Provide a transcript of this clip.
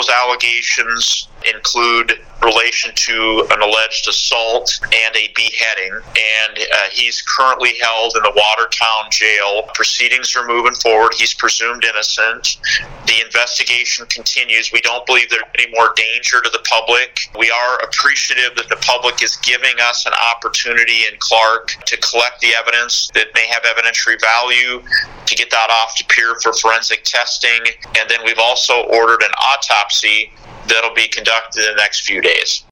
Those allegations include relation to an alleged assault and a beheading, and he's currently held in the Watertown jail. Proceedings are moving forward. He's presumed innocent. The investigation continues. We don't believe there's any more danger to the public. We are appreciative that the public is giving us an opportunity in Clark to collect the evidence that may have evidentiary value, to get that off to peer for forensic testing, and then we've also ordered an autopsy that'll be conducted in the next few days.